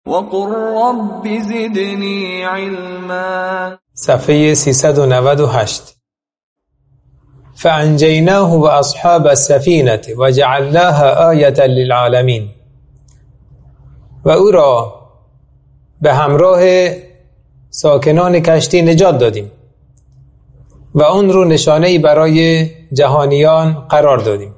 وقل رب زدنی علما. صفحه 398. فانجیناه و اصحاب السفینة و جعلناها آیة للعالمین. و او را به همراه ساکنان کشتی نجات دادیم و اون رو نشانه‌ای برای جهانیان قرار دادیم.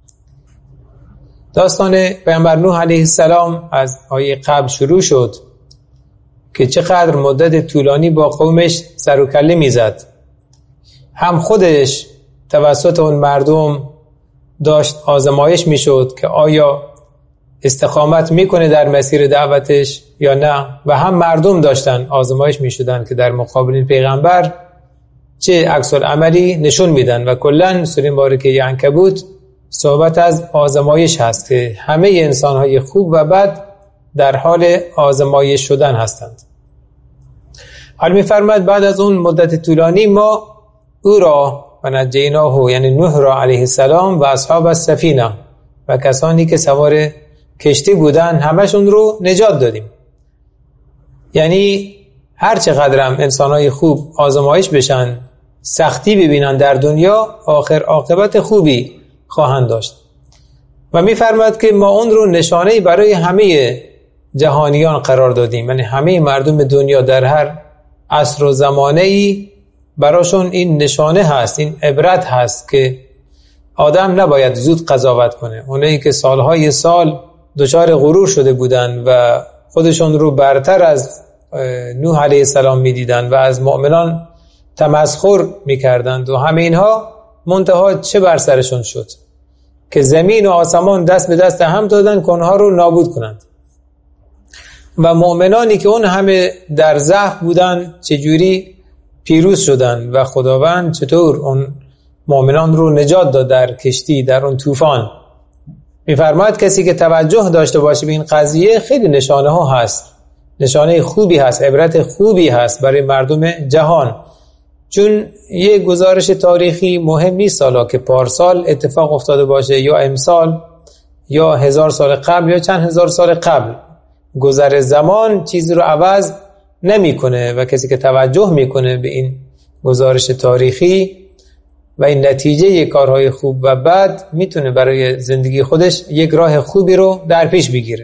داستان پیامبر نوح علیه السلام از آیه قبل شروع شد که چقدر مدت طولانی با قومش سر و کله میزد. هم خودش توسط اون مردم داشت آزمایش میشد که آیا استقامت میکنه در مسیر دعوتش یا نه، و هم مردم داشتن آزمایش میشدن که در مقابل این پیغمبر چه عکس العملی نشون میدن. و کلا سوره مبارکه عنکبوت صحبت از آزمایش هست که همه انسان‌های خوب و بد در حال آزمایش شدن هستند. حال می‌فرماید بعد از اون مدت طولانی ما او را و نجیناه، یعنی نوح را علیه السلام و اصحاب السفینه و کسانی که سوار کشتی بودن همشون رو نجات دادیم. یعنی هر چقدر هم انسان‌های خوب آزمایش بشن، سختی ببینن در دنیا، آخر عاقبت خوبی خواهند داشت. و می‌فرماید که ما اون رو نشانه‌ای برای همه جهانیان قرار دادیم، یعنی همه مردم دنیا در هر عصر و زمانه‌ای براشون این نشانه هست، این عبرت هست که آدم نباید زود قضاوت کنه. اونایی که سالهای سال دچار غرور شده بودن و خودشون رو برتر از نوح علیه السلام می‌دیدن و از مؤمنان تمسخر می‌کردند و همه اینها منتها چه بر سرشون شد که زمین و آسمان دست به دست هم دادن که اونها رو نابود کنند. و مؤمنانی که اون همه در ضعف بودن چجوری پیروز شدن و خداوند چطور اون مؤمنان رو نجات داد در کشتی، در اون طوفان. می‌فرماید کسی که توجه داشته باشه به این قضیه خیلی نشانه ها هست، نشانه خوبی هست، عبرت خوبی هست برای مردم جهان. چون یه گزارش تاریخی مهم نیست حالا که پارسال اتفاق افتاده باشه یا امسال یا 1000 سال قبل یا چند هزار سال قبل. گذر زمان چیزی رو عوض نمیکنه و کسی که توجه میکنه به این گزارش تاریخی و این نتیجه کارهای خوب و بد میتونه برای زندگی خودش یک راه خوبی رو در پیش بگیره.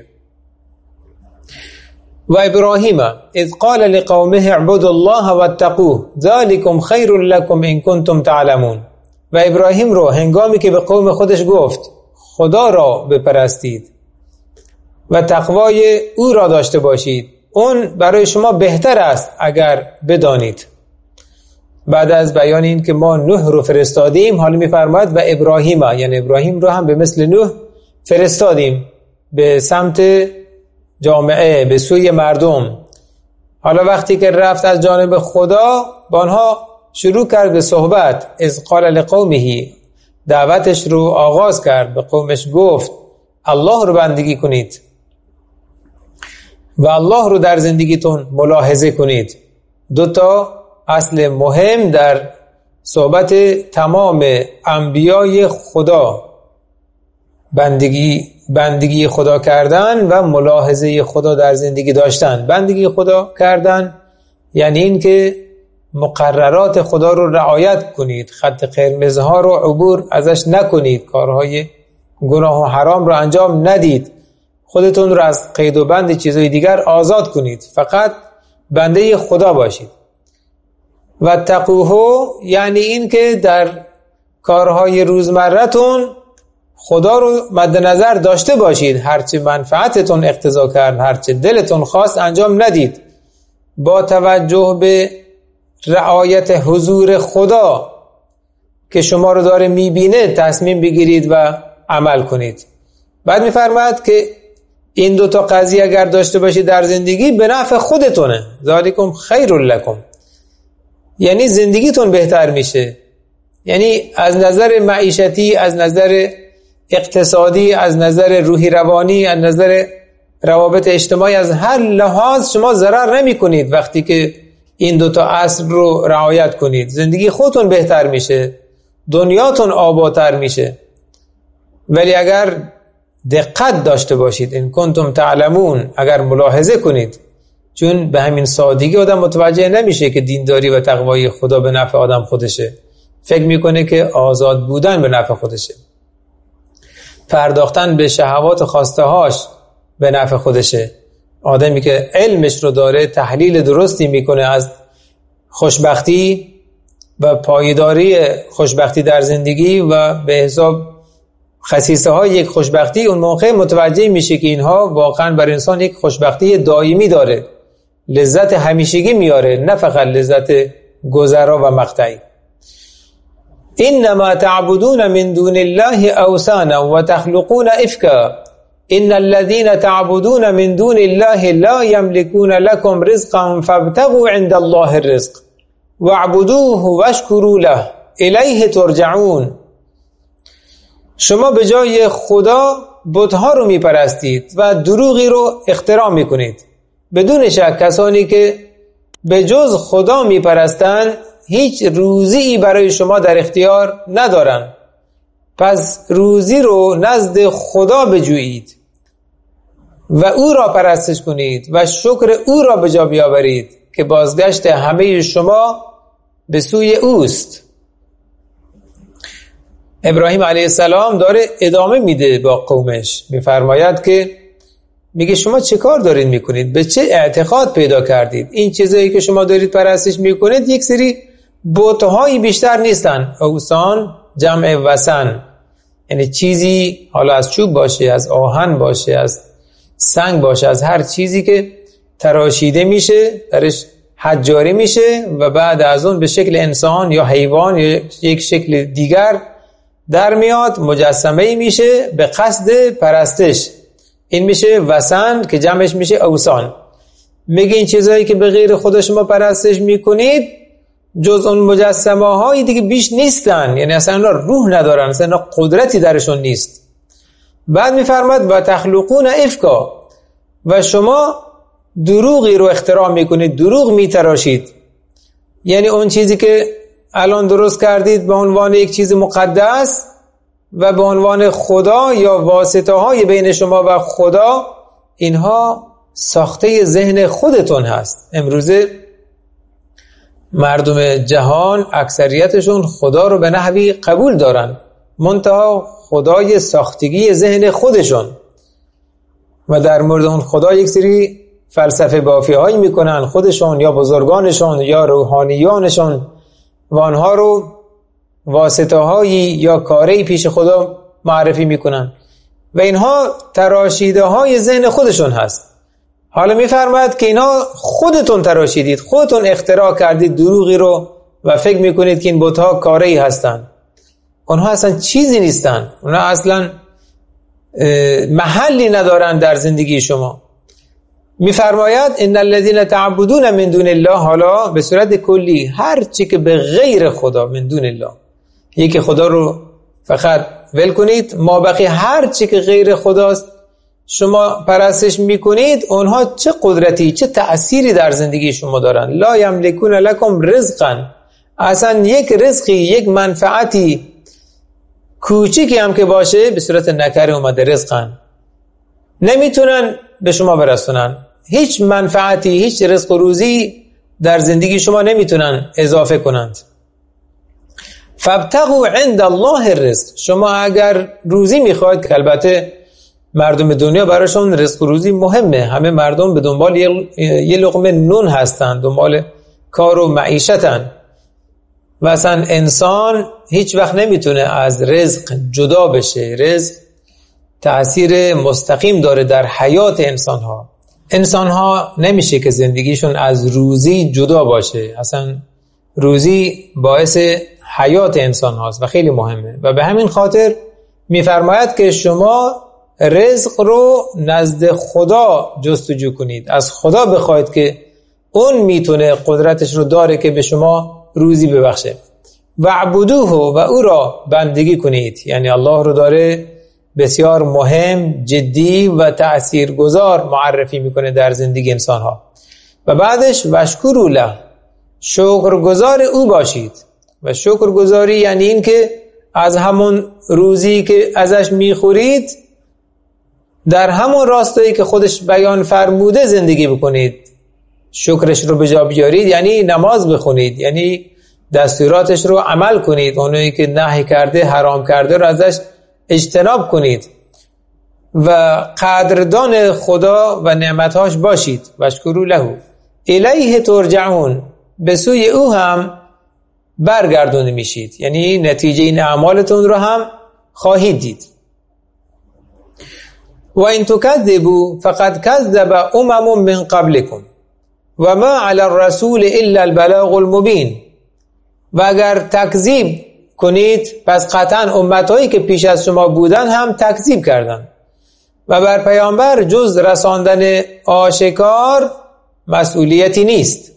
و ابراهیم اذ قال لقومه اعبدوا الله واتقوه ذلكم خیر لكم ان کنتم تعلمون. و ابراهیم رو هنگامی که به قوم خودش گفت خدا را بپرستید و تقوای او را داشته باشید، اون برای شما بهتر است اگر بدانید. بعد از بیان این که ما نوح رو فرستادیم، حالا می‌فرماید و ابراهیم، یعنی ابراهیم رو هم به مثل نوح فرستادیم به سمت جامعه، به سوی مردم. حالا وقتی که رفت از جانب خدا با آنها شروع کرد به صحبت. اذ قال لقومه، دعوتش رو آغاز کرد، به قومش گفت الله رو بندگی کنید و الله رو در زندگیتون ملاحظه کنید. دو تا اصل مهم در صحبت تمام انبیای خدا، بندگی خدا کردن و ملاحظه خدا در زندگی داشتن. بندگی خدا کردن یعنی این که مقررات خدا رو رعایت کنید، خط قرمزها رو عبور ازش نکنید، کارهای گناه و حرام رو انجام ندید، خودتون رو از قید و بند چیزهای دیگر آزاد کنید، فقط بنده خدا باشید. و تقوه یعنی این که در کارهای روزمرتون خدا رو مد نظر داشته باشید، هرچه منفعتتون اقتضا کرد، هرچه دلتون خواست انجام ندید، با توجه به رعایت حضور خدا که شما رو داره میبینه تصمیم بگیرید و عمل کنید. بعد میفرماید که این دو تا قضیه اگر داشته باشید در زندگی به نفع خودتونه، ذالکم خیر لکم، یعنی زندگیتون بهتر میشه. یعنی از نظر معیشتی، از نظر اقتصادی، از نظر روحی روانی، از نظر روابط اجتماعی، از هر لحاظ شما ضرر نمی کنید وقتی که این دوتا اصل رو رعایت کنید. زندگی خودتون بهتر میشه، دنیاتون آبادتر میشه. ولی اگر دقت داشته باشید. این کنتم تعلمون، اگر ملاحظه کنید، چون به همین سادگی آدم متوجه نمیشه که دینداری و تقوای خدا به نفع آدم خودشه، فکر میکنه که آزاد بودن به نفع خودشه، پرداختن به شهوات خواسته هاش به نفع خودشه. آدمی که علمش رو داره، تحلیل درستی میکنه از خوشبختی و پایداری خوشبختی در زندگی و به حساب خصیصه های یک خوشبختی، اون موقع متوجه میشه که اینها واقعا بر انسان یک خوشبختی دائمی داره، لذت همیشگی میاره، نه فقط لذت گذرا و مقطعی. انما تعبدون من دون الله اوثانا وتخلقون افکا ان الذين تعبدون من دون الله لا يملكون لكم رزقا فابتغوا عند الله الرزق واعبدوه واشكروا له الیه ترجعون. شما به جای خدا بت‌ها رو میپرستید و دروغی رو اختراع میکنید. بدون شک کسانی که به جز خدا میپرستند هیچ روزی برای شما در اختیار ندارن. پس روزی رو نزد خدا بجویید و او را پرستش کنید و شکر او را به جا بیاورید که بازگشت همه شما به سوی اوست. ابراهیم علیه السلام داره ادامه میده با قومش، میفرماید که میگه شما چه کار دارید میکنید؟ به چه اعتقاد پیدا کردید؟ این چیزایی که شما دارید پرستش میکنید یک سری بت‌های بیشتر نیستن. اوثان جمع وثن، یعنی چیزی حالا از چوب باشه، از آهن باشه، از سنگ باشه، از هر چیزی که تراشیده میشه، درش حجاری میشه و بعد از اون به شکل انسان یا حیوان یا یک شکل دیگر در میاد، مجسمه میشه به قصد پرستش. این میشه وثن که جمعش میشه اوثان. میگه این چیزایی که به غیر خدا شما پرستش میکنید جز اون مجسمه های دیگه بیش نیستن، یعنی اصلا اونا روح ندارن، اصلا اونا قدرتی درشون نیست. بعد میفرماد و تخلقون افکا، و شما دروغی رو اختراع میکنید، دروغ میتراشید. یعنی اون چیزی که الان درست کردید به عنوان یک چیز مقدس و به عنوان خدا یا واسطه های بین شما و خدا، اینها ساخته ذهن خودتون هست. امروزه مردم جهان اکثریتشون خدا رو به نحوی قبول دارن، منتها خدای ساختگی ذهن خودشون، و در مورد اون خدا یک سری فلسفه بافی هایی میکنن خودشون یا بزرگانشون یا روحانیانشون، و آنها رو واسطه هایی یا کاری پیش خدا معرفی میکنن و اینها تراشیده های ذهن خودشون هست. حالا میفرماید که اینا خودتون تراشیدید، خودتون اختراع کردید دروغی رو و فکر میکنید که این بت‌ها کاری هستن. اونها اصلا چیزی نیستن، اونها اصلا محلی ندارن در زندگی شما. میفرماید ان الذين تعبدون من دون الله، حالا به صورت کلی هر چی که به غیر خدا، من دون الله، یکی خدا رو فقط ول کنید، ما بقی هر چی که غیر خداست شما پرستش میکنید، اونها چه قدرتی چه تأثیری در زندگی شما دارن. لا یملکون لکم رزقا، اصلا یک رزقی، یک منفعتی کوچیکی هم که باشه به صورت نکره اومده رزقا، نمیتونن به شما برسونن. هیچ منفعتی، هیچ رزق و روزی در زندگی شما نمیتونن اضافه کنند. فابتغوا عند الله الرزق، شما اگر روزی میخواید، که البته مردم دنیا براشون رزق و روزی مهمه، همه مردم به دنبال یه لقمه نون هستن، دنبال کار و معیشتن، و اصلا انسان هیچ وقت نمیتونه از رزق جدا بشه. رزق تأثیر مستقیم داره در حیات انسانها نمیشه که زندگیشون از روزی جدا باشه. اصلا روزی باعث حیات انسان هاست و خیلی مهمه، و به همین خاطر میفرماید که شما رزق رو نزد خدا جستجو کنید، از خدا بخواید که اون میتونه، قدرتش رو داره که به شما روزی ببخشه. و عبدوه، و او را بندگی کنید، یعنی الله رو داره بسیار مهم، جدی و تأثیرگذار معرفی میکنه در زندگی انسان ها. و بعدش وشکروا له، شکرگزار او باشید. و شکرگزاری یعنی این که از همون روزی که ازش میخورید در همون راستایی که خودش بیان فرموده زندگی بکنید. شکرش رو به جا بیارید یعنی نماز بخونید، یعنی دستوراتش رو عمل کنید، اونایی که نهی کرده حرام کرده رو ازش اجتناب کنید و قدردان خدا و نعمتهاش باشید. واشکروا له الیه ترجعون، به سوی او هم برگردونده میشید، یعنی نتیجه این اعمالتون رو هم خواهید دید. و این تکذبوا فقد کذب امم من قبلکم و ما علی الرسول الا البلاغ المبین. و اگر تکذیب کنید پس قطعا امتهایی که پیش از شما بودن هم تکذیب کردن و بر پیامبر جز رساندن آشکار مسئولیتی نیست.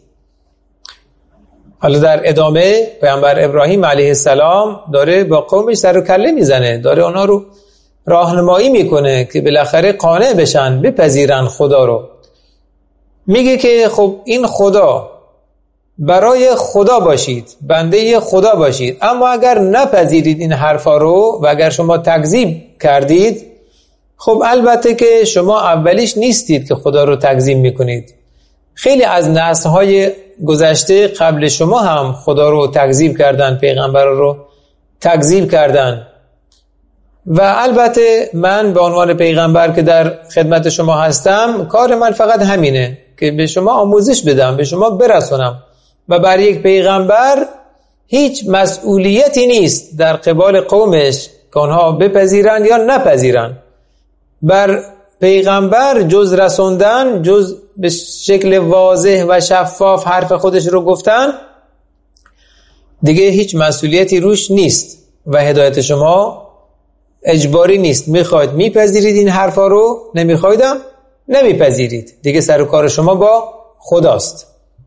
حالا در ادامه پیامبر ابراهیم علیه السلام داره با قومش سر و کله میزنه، داره اونا رو راهنمایی میکنه که بالاخره قانع بشن، بپذیرن خدا رو. میگه که خب این خدا، برای خدا باشید، بنده خدا باشید، اما اگر نپذیرید این حرفا رو و اگر شما تکذیب کردید، خب البته که شما اولیش نیستید که خدا رو تکذیب میکنید. خیلی از نسل‌های گذشته قبل شما هم خدا رو تکذیب کردن، پیغمبر رو تکذیب کردن. و البته من به عنوان پیغمبر که در خدمت شما هستم، کار من فقط همینه که به شما آموزش بدم، به شما برسونم. و بر یک پیغمبر هیچ مسئولیتی نیست در قبال قومش که آنها بپذیرن یا نپذیرن. بر پیغمبر جز رسوندن، جز به شکل واضح و شفاف حرف خودش رو گفتن، دیگه هیچ مسئولیتی روش نیست و هدایت شما اجباری نیست. میخواید میپذیرید این حرفا رو، نمیخوایدم نمیپذیرید، دیگه سر و کار شما با خداست.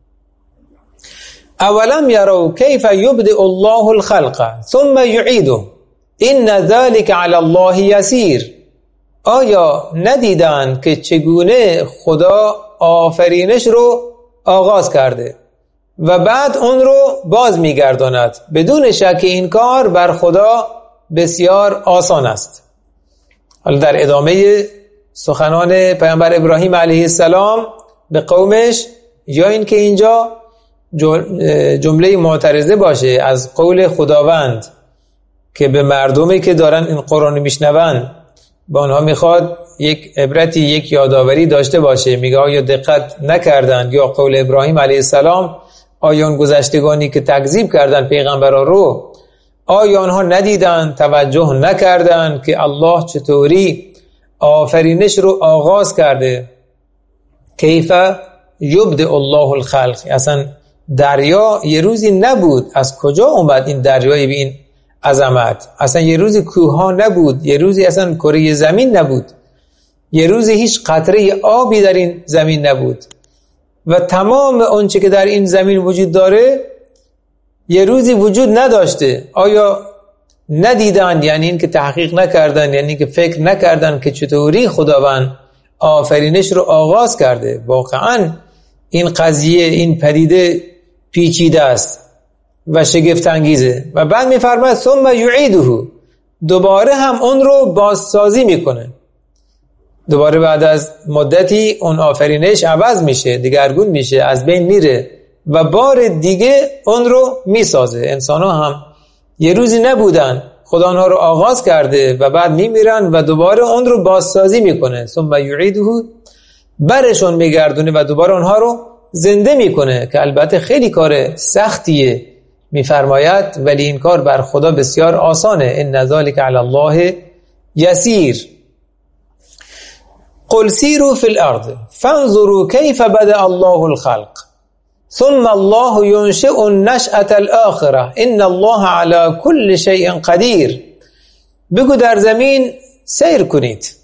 اولم یروا کیف یبدئ الله الخلق ثم یعیده ان ذلک علی الله یسیر. آیا ندیدن که چگونه خدا آفرینش رو آغاز کرده و بعد اون رو باز میگرداند؟ بدون شک این کار بر خدا بسیار آسان است. حالا در ادامه سخنان پیامبر ابراهیم علیه السلام به قومش، یا این که اینجا جمله معترضه باشه از قول خداوند که به مردمی که دارن این قرآن میشنون با آنها میخواد یک عبرتی، یک یادآوری داشته باشه. میگه آیا دقت نکردن یا قول ابراهیم علیه السلام، آیا اون گذشتگانی که تکذیب کردن پیغمبران رو، آیا آنها ندیدن، توجه نکردن که الله چطوری آفرینش رو آغاز کرده؟ کیف یبدئ الله الخلق، اصلا دریا یه روزی نبود، از کجا اومد این دریای به این عظمت؟ اصلا یه روزی کوه ها نبود، یه روزی اصلا کره زمین نبود، یه روزی هیچ قطره آبی در این زمین نبود و تمام اونچه که در این زمین وجود داره یه روزی وجود نداشته. آیا ندیدن؟ یعنی این که تحقیق نکردن، یعنی که فکر نکردن که چطوری خداوند آفرینش رو آغاز کرده. واقعا این قضیه، این پدیده پیچیده است و شگفت انگیزه. و بعد میفرماید ثم یعیده، دوباره هم اون رو بازسازی میکنه. دوباره بعد از مدتی اون آفرینش عوض میشه، دگرگون میشه، از بین میره و بار دیگه اون رو میسازه. انسان ها هم یه روزی نبودن، خدا اونها رو آغاز کرده و بعد میمیرن و دوباره اون رو بازسازی میکنه. ثم یعیده، برشون میگردونه و دوباره اونها رو زنده میکنه، که البته خیلی کار سختیه. میفرماید ولی این کار بر خدا بسیار آسانه. ان ذلک علی الله یسیر. قل سیروا فی الارض فانظروا کیف بدأ الله الخلق ثم الله ينشئ النشأة الآخرة ان الله على كل شيء قدیر. بگو در زمین سیر کنید،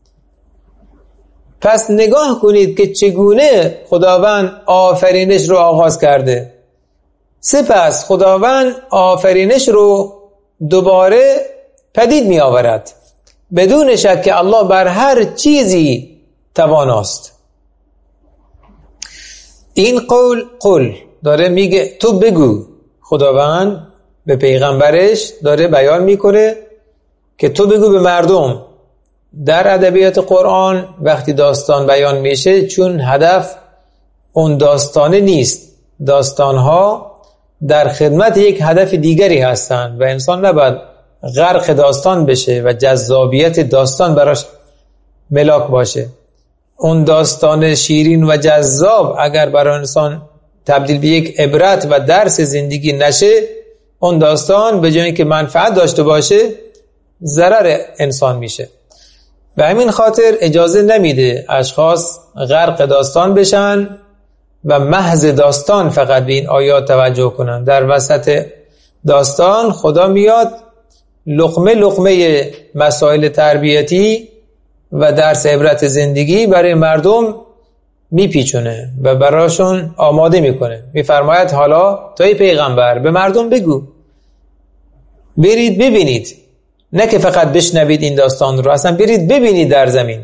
پس نگاه کنید که چگونه خداوند آفرینش رو آغاز کرده. سپس خداوند آفرینش رو دوباره پدید می آورد. بدون شک که الله بر هر چیزی تواناست. این قول داره میگه تو بگو. خداوند به پیغمبرش داره بیان میکنه که تو بگو به مردم در ادبیات قرآن وقتی داستان بیان میشه، چون هدف اون داستانه نیست، داستانها در خدمت یک هدف دیگری هستند و انسان نباید غرق داستان بشه و جذابیت داستان براش ملاک باشه. اون داستان شیرین و جذاب اگر برای انسان تبدیل به یک عبرت و درس زندگی نشه، اون داستان به جای که منفعت داشته باشه ضرر انسان میشه. به همین خاطر اجازه نمیده اشخاص غرق داستان بشن و محض داستان فقط به این آیات توجه کنن. در وسط داستان خدا میاد لقمه لقمه مسائل تربیتی و درس عبرت زندگی برای مردم میپیچونه و براشون آماده میکنه. میفرماید حالا توی پیغمبر به مردم بگو، برید ببینید، نه که فقط بشنوید این داستان رو، اصلا برید ببینید، در زمین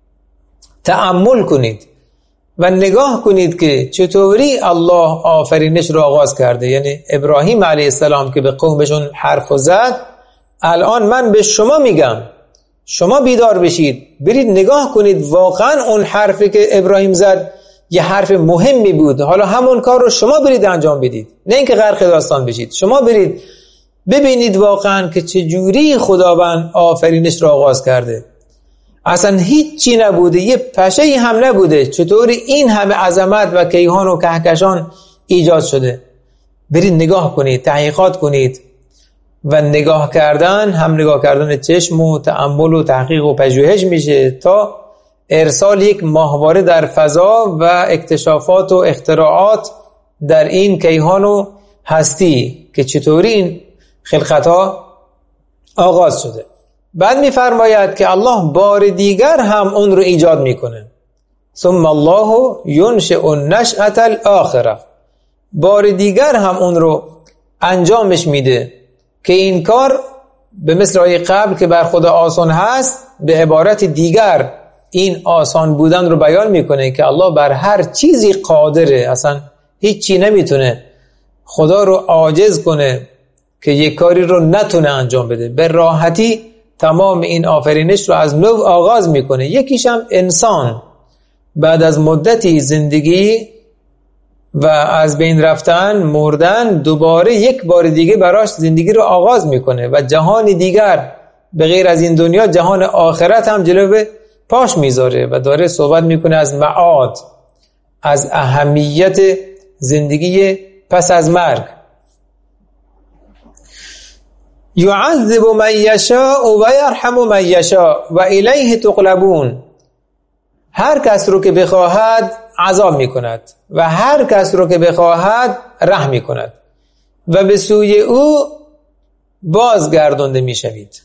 تأمل کنید و نگاه کنید که چطوری الله آفرینش رو آغاز کرده. یعنی ابراهیم علیه السلام که به قومشون حرف زد، الان من به شما میگم شما بیدار بشید، برید نگاه کنید واقعا اون حرفی که ابراهیم زد یه حرف مهمی بود، حالا همون کار رو شما برید انجام بدید، نه اینکه غرق داستان بشید. شما برید ببینید واقعا که چجوری خداوند آفرینش رو آغاز کرده. اصلا هیچی نبوده، یه پشه‌ای هم نبوده، چطوری این همه عظمت و کیهان و کهکشان ایجاد شده. برید نگاه کنید، تحقیقات کنید. و نگاه کردن هم نگاه کردن چشم و تأمل و تحقیق و پژوهش میشه تا ارسال یک ماهواره در فضا و اکتشافات و اختراعات در این کیهان و هستی که چطوری این خلقتها آغاز شده. بعد میفرماید که الله بار دیگر هم اون رو ایجاد میکنه. ثم الله ينشئ النشأة الآخرة، بار دیگر هم اون رو انجامش میده که این کار به مثل آیه قبل که بر خدا آسان هست، به عبارت دیگر این آسان بودن رو بیان میکنه که الله بر هر چیزی قادره. اصلا هیچی نمیتونه خدا رو عاجز کنه که یک کاری رو نتونه انجام بده. به راحتی تمام این آفرینش رو از نو آغاز میکنه. یکیش هم انسان بعد از مدتی زندگی و از بین رفتن، مردن، دوباره یک بار دیگه براش زندگی رو آغاز میکنه و جهان دیگر به غیر از این دنیا، جهان آخرت هم جلوه پاش میذاره و داره صحبت میکنه از معاد، از اهمیت زندگی پس از مرگ. یعذب من یشاء و یرحم من یشاء و الیه تقلبون، هر کس رو که بخواهد عذاب میکند و هر کس رو که بخواهد رحم میکند و به سوی او بازگردانده میشوید.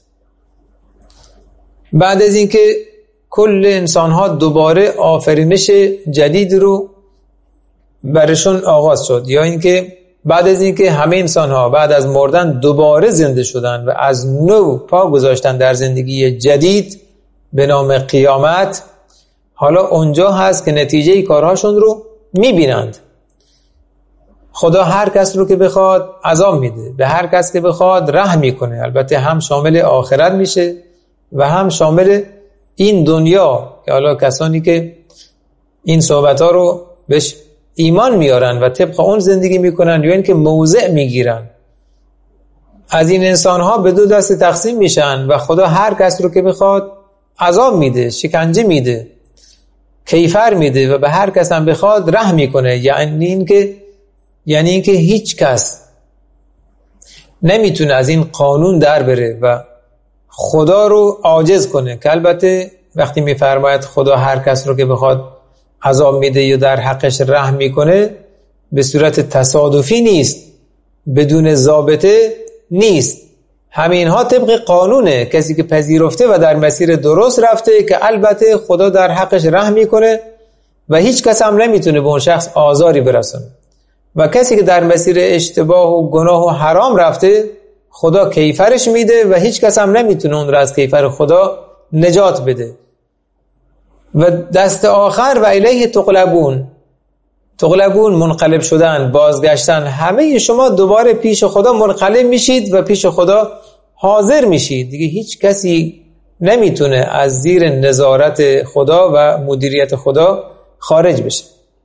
بعد از اینکه کل انسانها دوباره آفرینش جدید رو برشون آغاز شد، یا اینکه بعد از اینکه همه انسانها بعد از مردن دوباره زنده شدن و از نو پا گذاشتن در زندگی جدید به نام قیامت، حالا اونجا هست که نتیجه کارهاشون رو میبینند. خدا هر کس رو که بخواد عذاب میده، به هر کس که بخواد رحم میکنه. البته هم شامل آخرت میشه و هم شامل این دنیا که حالا کسانی که این صحبتها رو بهش ایمان میارن و طبق اون زندگی میکنن یا اینکه موضع میگیرن، از این انسانها به دو دسته تقسیم میشن و خدا هر کس رو که بخواد عذاب میده، شکنجه میده، کیفر میده و به هر کس هم بخواد رحم میکنه. یعنی اینکه هیچ کس نمیتونه از این قانون در بره و خدا رو عاجز کنه. که البته وقتی میفرماید خدا هر کس رو که بخواد عذاب میده یا در حقش رحم میکنه، به صورت تصادفی نیست، بدون ضابطه نیست. همینها طبق قانونه. کسی که پذیرفته و در مسیر درست رفته که البته خدا در حقش رحم میکنه و هیچ کس هم نمیتونه به اون شخص آزاری برسونه، و کسی که در مسیر اشتباه و گناه و حرام رفته خدا کیفرش میده و هیچ کس هم نمیتونه اون را از کیفر خدا نجات بده. و دست آخر و الیه تقلبون منقلب شدن، بازگشتن. همه شما دوباره پیش خدا منقلب میشید و پیش خدا حاضر میشید. دیگه هیچ کسی نمیتونه از زیر نظارت خدا و مدیریت خدا خارج بشه.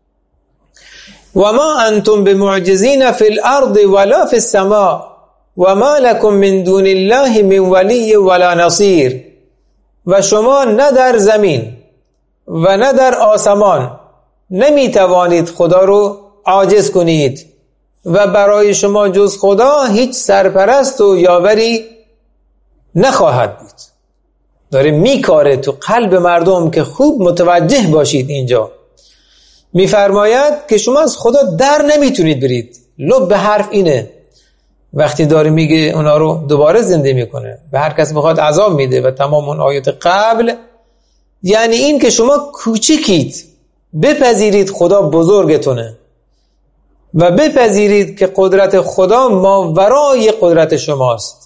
و ما انتم بمعجزین فی الارض ولا فی السماء و ما لکم من دون الله من ولی ولا نصیر. و شما نه در زمین و نه در آسمان نمیتوانید خدا رو عاجز کنید و برای شما جز خدا هیچ سرپرست و یاوری نخواهد بود. داره میکاره تو قلب مردم که خوب متوجه باشید. اینجا میفرماید که شما از خدا در نمیتونید برید. لب حرف اینه. وقتی داره میگه اونا رو دوباره زنده میکنه، به هر کس بخواد عذاب میده و تمام اون آیات قبل، یعنی این که شما کوچیکید، بپذیرید خدا بزرگتونه و بپذیرید که قدرت خدا ماورای قدرت شماست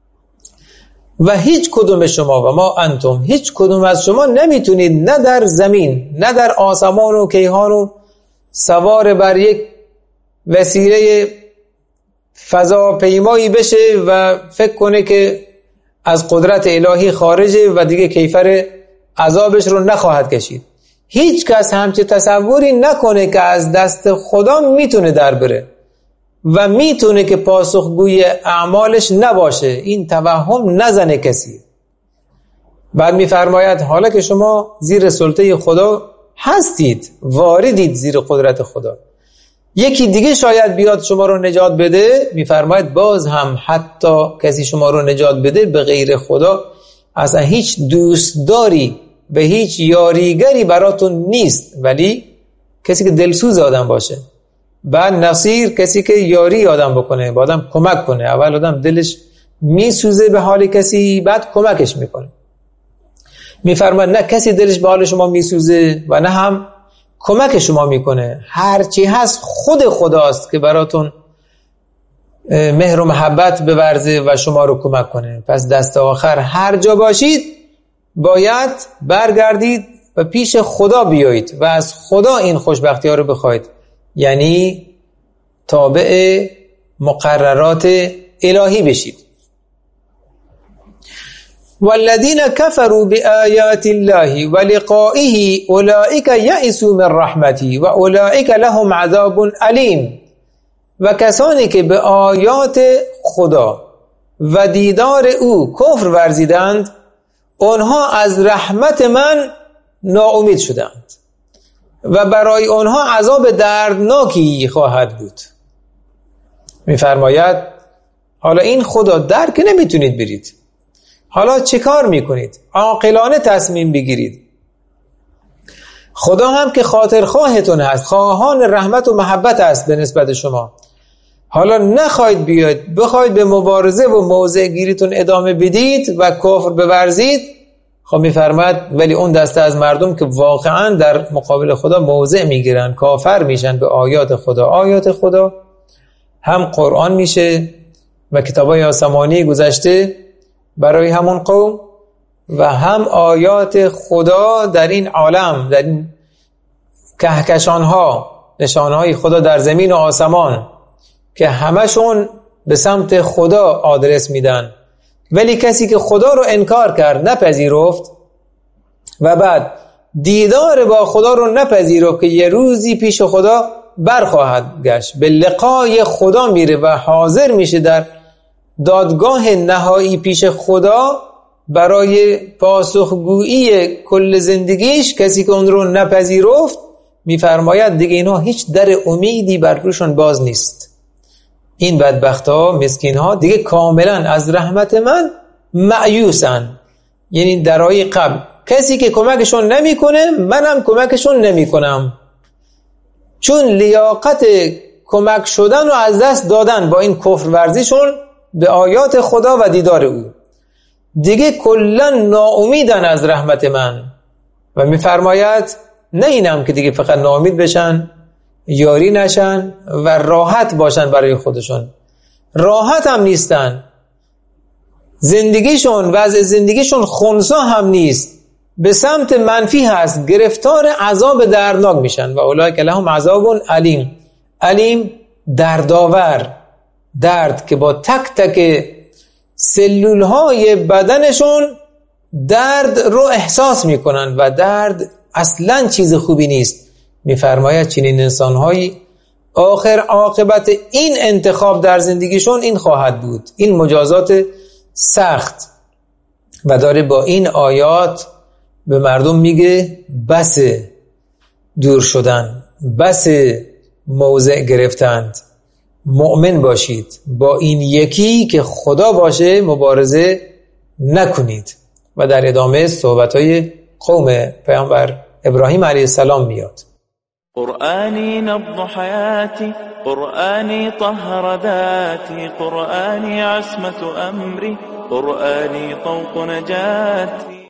و هیچ کدوم شما و ما انتم، هیچ کدوم از شما نمیتونید نه در زمین نه در آسمان و کیهان و سوار بر یک وسیله فضاپیمایی بشه و فکر کنه که از قدرت الهی خارجه و دیگه کیفر عذابش رو نخواهد کشید. هیچ کس همچه تصوری نکنه که از دست خدا میتونه در بره و میتونه که پاسخگوی اعمالش نباشه. این توهم نزنه کسی. بعد میفرماید حالا که شما زیر سلطه خدا هستید، واردید زیر قدرت خدا، یکی دیگه شاید بیاد شما رو نجات بده، میفرماید باز هم حتی کسی شما رو نجات بده به غیر خدا اصلا هیچ دوستداری به هیچ یاریگری براتون نیست، ولی کسی که دلسوز آدم باشه. بعد نصیر کسی که یاری آدم بکنه، با آدم کمک کنه. اول آدم دلش میسوزه به حال کسی، بعد کمکش میکنه. میفرماید نه کسی دلش به حال شما میسوزه و نه هم کمک شما میکنه. هرچی هست خود خداست که براتون مهر و محبت بورزه و شما رو کمک کنه. پس دست آخر هر جا باشید باید برگردید و پیش خدا بیایید و از خدا این خوشبختی ها رو بخواید، یعنی تابع مقررات الهی بشید. والذین کفروا بآیات الله ولقائه اولئک یئسوا من رحمتی و اولئک لهم عذاب علیم. و کسانی که به آیات خدا و دیدار او کفر ورزیدند، آنها از رحمت من ناامید شدند و برای آنها عذاب دردناکی خواهد بود. میفرماید حالا این خدا در که نمیتونید برید، حالا چه کار میکنید؟ عاقلانه تصمیم بگیرید. خدا هم که خاطرخواهتون هست، خواهان رحمت و محبت است به نسبت شما. حالا نخواهید بیاید بخواید به مبارزه و موضع گیریتون ادامه بدید و کفر بورزید. خب میفرماید ولی اون دسته از مردم که واقعا در مقابل خدا موضع میگیرن، کافر میشن به آیات خدا. آیات خدا هم قرآن میشه و کتابای آسمانی گذشته برای همون قوم و هم آیات خدا در این عالم، در این کهکشانها، نشانهای خدا در زمین و آسمان که همشون به سمت خدا آدرس میدن. ولی کسی که خدا رو انکار کرد، نپذیرفت و بعد دیدار با خدا رو نپذیرفت که یه روزی پیش خدا برخواهد گشت، به لقای خدا میره و حاضر میشه در دادگاه نهایی پیش خدا برای پاسخگویی کل زندگیش. کسی که اون رو نپذیرفت میفرماید دیگه اینا هیچ در امیدی بر روشون باز نیست. این بدبخت‌ها، مسکین‌ها دیگه کاملا از رحمت من مایوسن. یعنی درای قبل کسی که کمکشون نمیکنه منم کمکشون نمیکنم، چون لیاقت کمک شدن رو از دست دادن با این کفر ورزیشون به آیات خدا و دیدار او. دیگه کلا ناامیدن از رحمت من و میفرماید نه اینم که دیگه فقط ناامید بشن، یاری نشن و راحت باشن برای خودشون. راحت هم نیستن، زندگیشون، وضع زندگیشون خنثی هم نیست، به سمت منفی هست، گرفتار عذاب دردناک میشن. و اولئک لهم عذاب علیم. علیم دردآور، درد که با تک تک سلول های بدنشون درد رو احساس میکنن و درد اصلا چیز خوبی نیست. میفرماید چنین انسانهایی آخر عاقبت این انتخاب در زندگیشون این خواهد بود، این مجازات سخت. و داره با این آیات به مردم میگه بس دور شدن، بس موضع گرفتند، مؤمن باشید، با این یکی که خدا باشه مبارزه نکنید. و در ادامه صحبت‌های قوم پیامبر ابراهیم علیه السلام میاد. قرآني نبض حياتي، قرآني طهر ذاتي، قرآني عصمة أمري، قرآني طوق نجاتي.